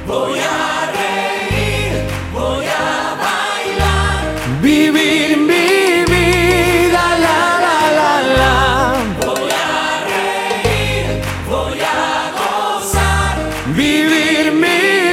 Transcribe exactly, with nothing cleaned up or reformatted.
voy a reír, voy a bailar, vivir mi vida, la la la la. voy a reír, voy a gozar, Vivir mi